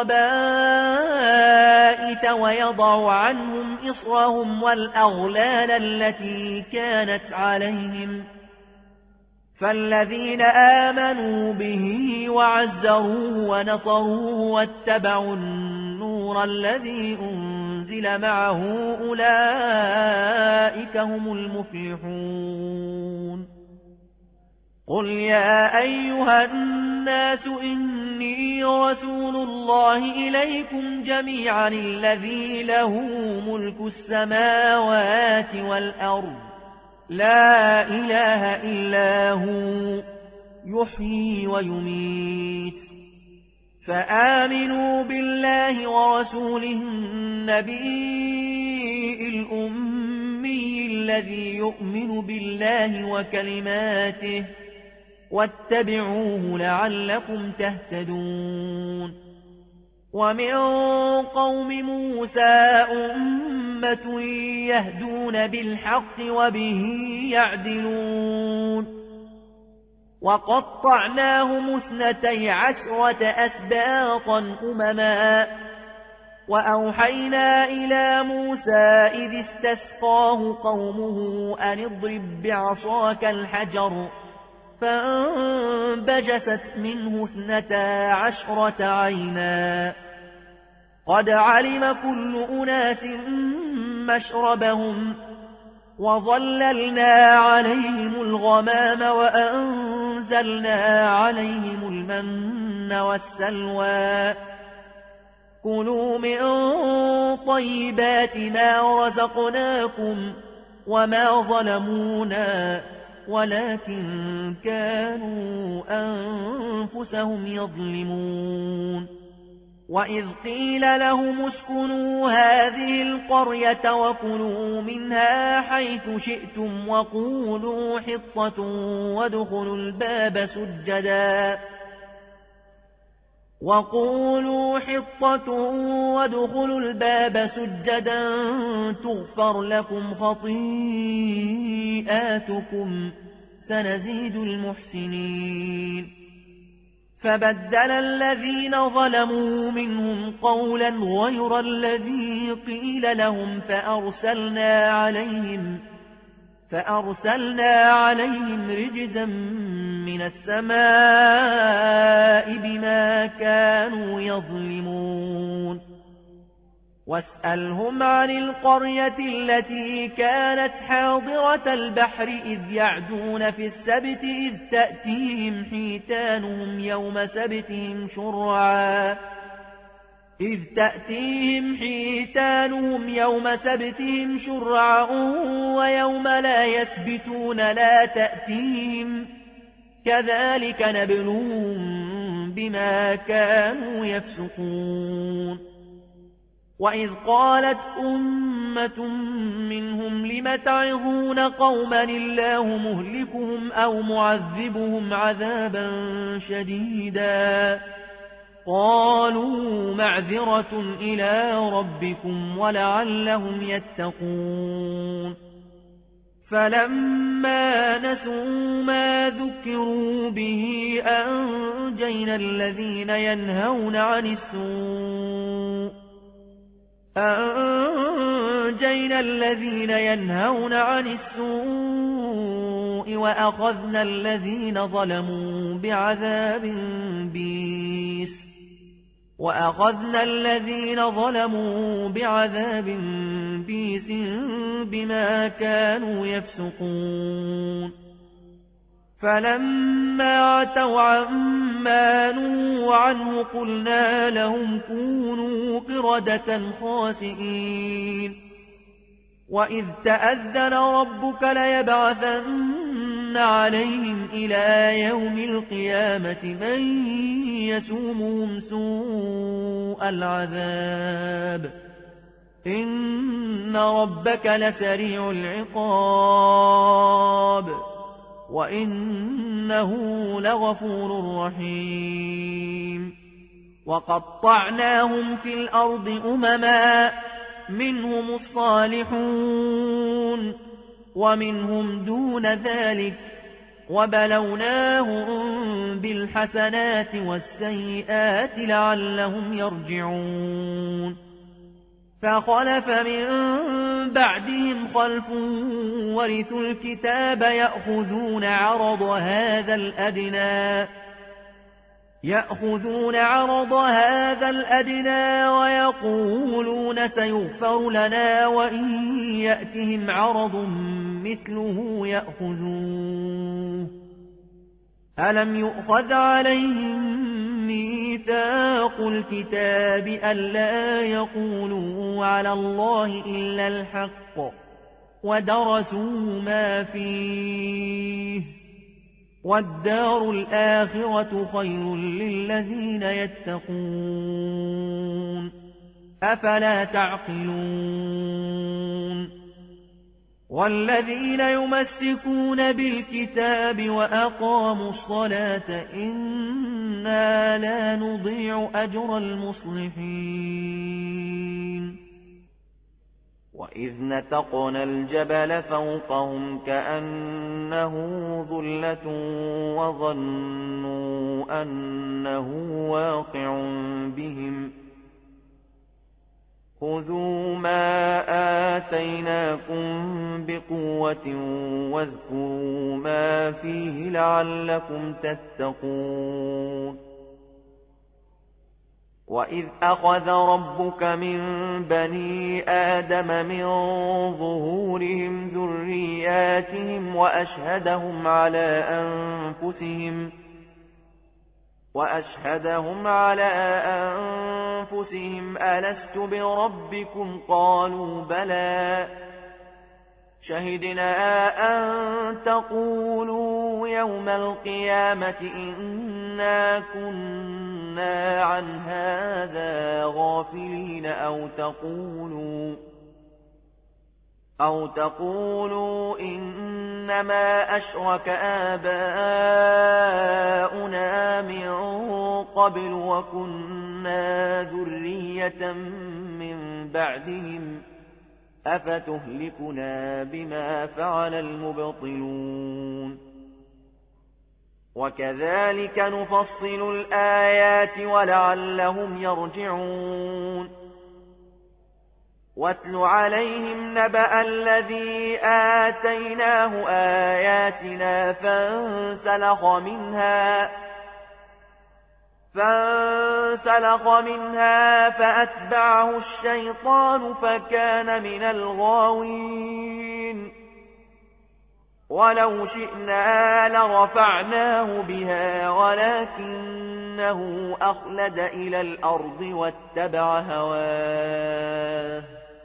الخبائث ويضع عنهم إصرهم والأغلال التي كانت عليهم فالذين آمنوا به وعزروه ونصروه واتبعوا النور الذي أنزل معه أولئك هم المفلحون قل يا أيها الناس إني رسول الله إليكم جميعا الذي له ملك السماوات والأرض لا إله إلا هو يحيي ويميت فآمنوا بالله ورسوله النبي الأمي الذي يؤمن بالله وكلماته واتبعوه لعلكم تهتدون ومن قوم موسى أمة يهدون بالحق وبه يعدلون وقطعناهم اثنتي عشرة أسباطا أمما وأوحينا إلى موسى إذ استسقاه قومه أن اضرب بعصاك الحجر فانبجست منه اثنتا عشرة عينا قد علم كل أناس مشربهم وظللنا عليهم الغمام وأنزلنا عليهم المن والسلوى كلوا من طيبات ما رزقناكم وما ظلمونا ولكن كانوا أنفسهم يظلمون وإذ قيل لهم اسكنوا هذه القرية وكلوا منها حيث شئتم وقولوا حطة وادخلوا الباب سجدا وقولوا حطة وادخلوا الباب سجدا تغفر لكم خطيئاتكم سنزيد المحسنين فبدل الذين ظلموا منهم قولا غير الذي قيل لهم فأرسلنا عليهم فأرسلنا عليهم رجزا من السماء بما كانوا يظلمون واسألهم عن القرية التي كانت حاضرة البحر إذ يعدون في السبت إذ تأتيهم حيتانهم يوم سبتهم شرعا إذ تأتيهم حيتانهم يوم سبتهم شرعا ويوم لا يسبتون لا تأتيهم كذلك نبلوهم بما كانوا يفسقون وإذ قالت أمة منهم لم تعظون قوما الله مهلكهم أو معذبهم عذابا شديدا قالوا معذرة إلى ربكم ولعلهم يتقون فلما نسوا ما ذكروا به أنجينا الذين ينهون عن السوء أنجينا الذين ينهون عن السوء وأخذنا الذين ظلموا بعذاب بئيس وأخذنا الذين ظلموا بعذاب بئيس بما كانوا يفسقون فلما عتوا عما نهوا عنه قلنا لهم كونوا قردة خاسئين وإذ تأذن ربك ليبعثن عليهم إلى يوم القيامة من يسومهم سوء العذاب إن ربك لسريع العقاب وإنه لغفور رحيم وقطعناهم في الأرض أمما منهم الصالحون ومنهم دون ذلك وبلوناهم بالحسنات والسيئات لعلهم يرجعون فخلف من بعدهم خلف ورثوا الكتاب يأخذون عرض هذا الأدنى يأخذون عرض هذا الأدنى ويقولون سيغفر لنا وإن يأتهم عرض مثله يأخذوه ألم يؤخذ عليهم ميثاق الكتاب ألا يقولوا على الله إلا الحق ودرسوا ما فيه والدار الآخرة خير للذين يتقون أفلا تعقلون والذين يمسكون بالكتاب وأقاموا الصلاة إنا لا نضيع أجر المصلحين وإذ نتقنا الجبل فوقهم كأنه ظلة وظنوا أنه واقع بهم خذوا ما آتيناكم بقوة واذكروا ما فيه لعلكم تتقون وإذ أخذ ربك من بني آدم من ظهورهم ذرياتهم وأشهدهم على أنفسهم وأشهدهم على أنفسهم ألست بربكم قالوا بلى شهدنا أن تقولوا يوم القيامة إنا كنا عن هذا غافلين أو تقولوا أو تقولوا إنما أشرك آباؤنا من قبل وكنا ذرية من بعدهم أفتهلكنا بما فعل المبطلون وكذلك نفصل الآيات ولعلهم يرجعون واتل عليهم نبأ الذي آتيناه آياتنا فانسلخ منها فانسلخ منها فأتبعه الشيطان فكان من الغاوين ولو شئنا لرفعناه بها ولكنه أخلد إلى الأرض واتبع هواه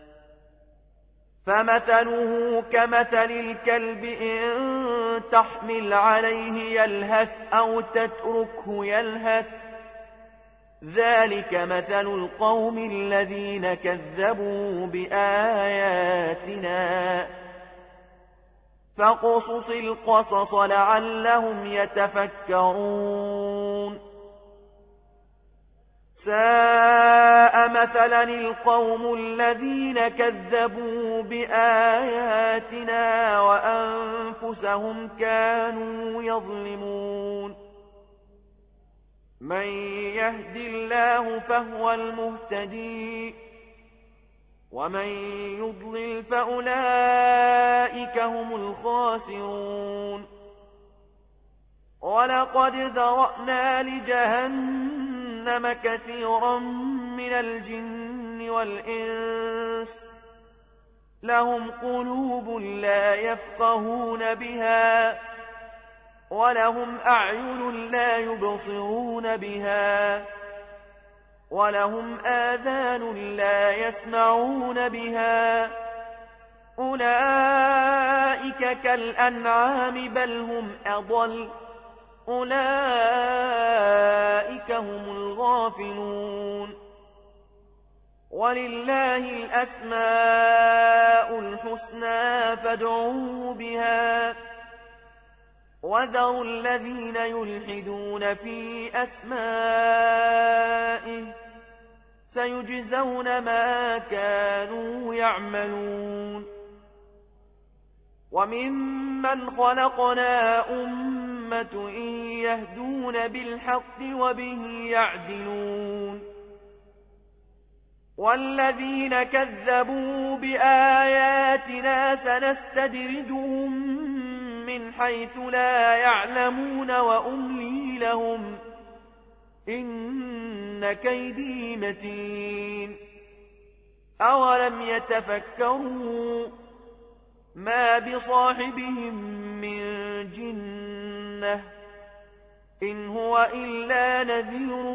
فمثله كمثل الكلب إن تحمل عليه يلهث أو تتركه يلهث ذلك مثل القوم الذين كذبوا بآياتنا فاقصص القصص لعلهم يتفكرون ساء مثلا القوم الذين كذبوا بآياتنا وأنفسهم كانوا يظلمون من يهد الله فهو المهتدي ومن يضلل فأولئك هم الخاسرون ولقد ذرأنا لجهنم كثيرا من الجن والإنس لهم قلوب لا يفقهون بها ولهم أعين لا يبصرون بها ولهم آذان لا يسمعون بها أولئك كالأنعام بل هم أضل أولئك هم الغافلون ولله الأسماء الحسنى فادعوه بها وذروا الذين يلحدون في أسمائه سيجزون ما كانوا يعملون وممن خلقنا أمة يهدون بالحق وبه يعدلون والذين كذبوا بآياتنا سنستدرجهم من حيث لا يعلمون وأملي لهم إن كيدي متين أولم يتفكروا ما بصاحبهم من جنة إن هو إلا نذير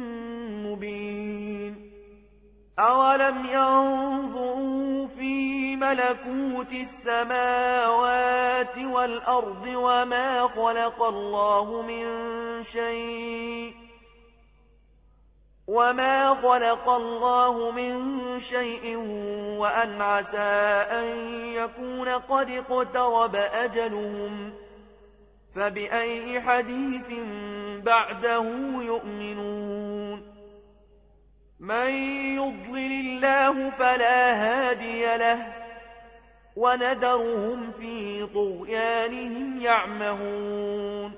مبين أولم ينظروا في ملكوت السماوات والأرض وما خلق الله من شيء وما خلق الله من شيء وأن عسى أن يكون قد اقترب أجلهم فبأي حديث بعده يؤمنون من يضلل الله فلا هادي له وندرهم في طغيانهم يعمهون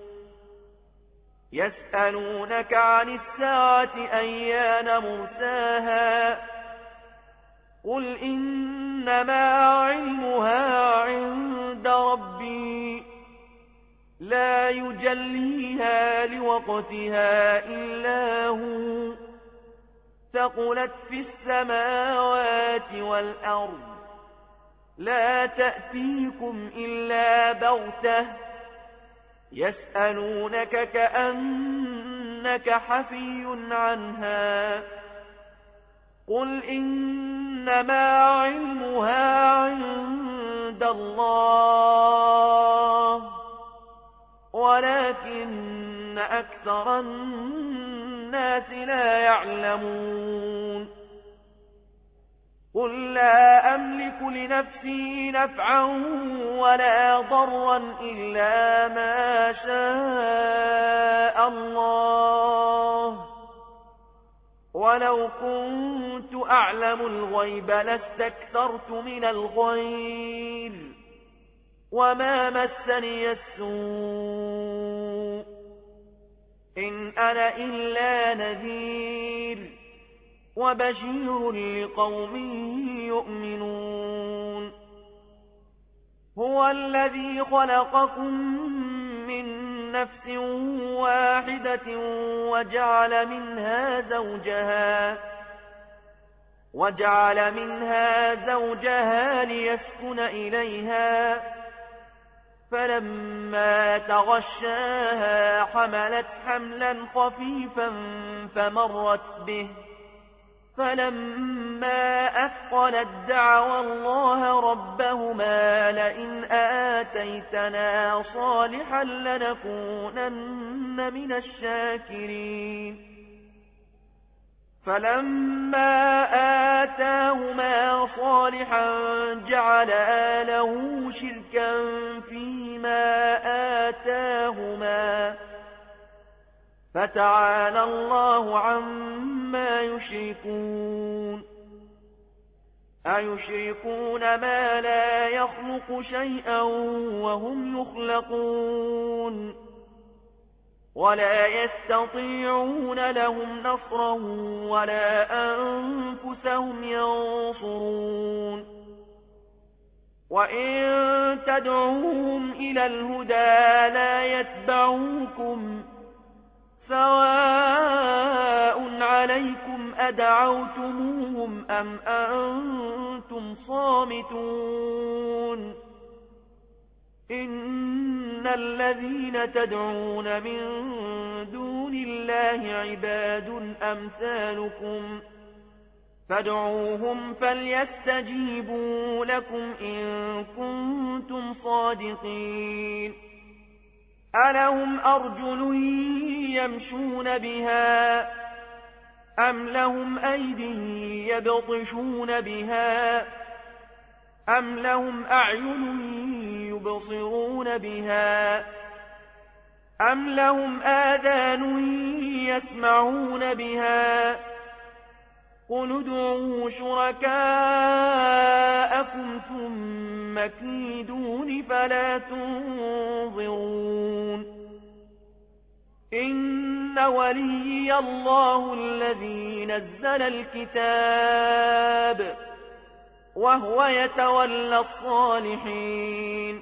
يسألونك عن الساعة أيان مرساها قل إنما علمها عند ربي لا يجليها لوقتها إلا هو ثقلت في السماوات والأرض لا تأتيكم إلا بغتة يسألونك كأنك حفي عنها قل إنما علمها عند الله ولكن أكثر الناس لا يعلمون قل لا أملك لنفسي نفعا ولا ضرا إلا ما شاء الله ولو كنت أعلم الغيب لاستكثرت من الخير وما مسني السوء إن أنا إلا نذير وبشير لقوم يؤمنون هو الذي خلقكم من نفس واحدة وجعل منها زوجها وجعل منها زوجها ليسكن إليها فلما تغشاها حملت حملا خفيفا فمرت به فلما أثقلت دعوا الله ربهما لئن آتيتنا صالحا لنكونن من الشاكرين فلما آتاهما صالحا جعلا له شركا فيما آتاهما فتعالى الله عما يشركون أيشركون ما لا يخلق شيئا وهم يخلقون ولا يستطيعون لهم نصرا ولا أنفسهم ينصرون وإن تدعوهم إلى الهدى لا يتبعوكم سواء عليكم أدعوتموهم أم أنتم صامتون إن الذين تدعون من دون الله عباد أمثالكم فادعوهم فليستجيبوا لكم إن كنتم صادقين ألهم أرجل يمشون بها أم لهم أيدي يبطشون بها أم لهم أعين يبصرون بها أم لهم آذان يسمعون بها قل ادعوا شركاءكم ثم مكيدون فلا تنظرون إن وليي الله الذي نزل الكتاب وهو يتولى الصالحين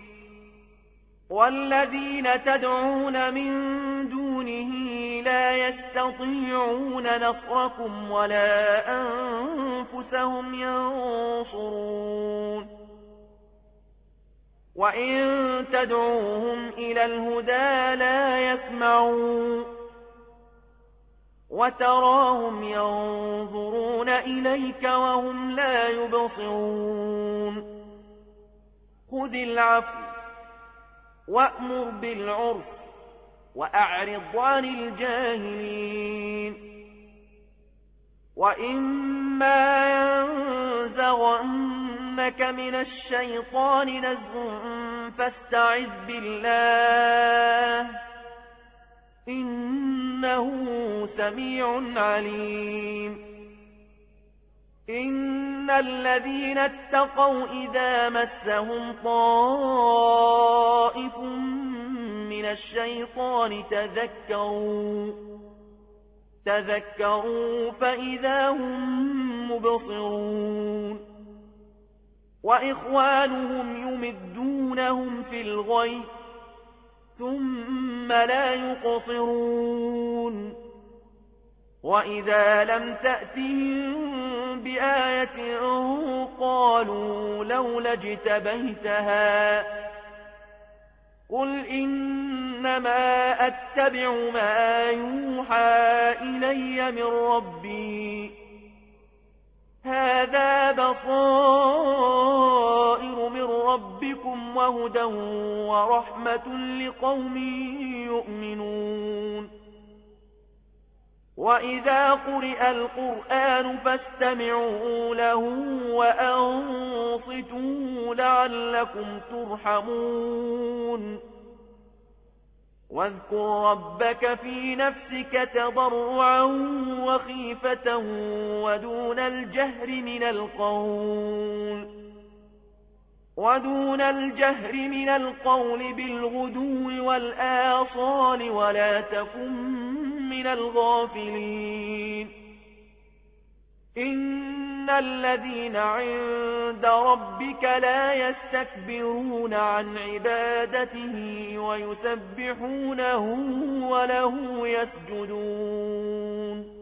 والذين تدعون من دونه لا يستطيعون نصركم ولا أنفسهم ينصرون وإن تدعوهم إلى الهدى لا يسمعون وتراهم ينظرون إليك وهم لا يبصرون خذ العفو وأمر بالعرف وأعرض عن الجاهلين وإما ينزغنك من الشيطان نزغ فاستعذ بالله إنه سميع عليم إن الذين اتقوا إذا مسهم طائف من الشيطان تذكروا تذكروا فإذا هم مبصرون وإخوانهم يمدونهم في الغي ثم لا يقصرون وإذا لم تأتهم بآية قالوا لولا اجتبيتها قل إنما أتبع ما يوحى إلي من ربي هذا بصائر من ربكم وهدى ورحمة لقوم يؤمنون وإذا قرئ القرآن فاستمعوا له وأنصتوا لعلكم ترحمون واذكر ربك في نفسك تضرعا وخيفة ودون الجهر من القول ودون الجهر من القول بالغدو والآصال ولا تكن من الغافلين إن الذين عند ربك لا يستكبرون عن عبادته ويسبحونه وله يسجدون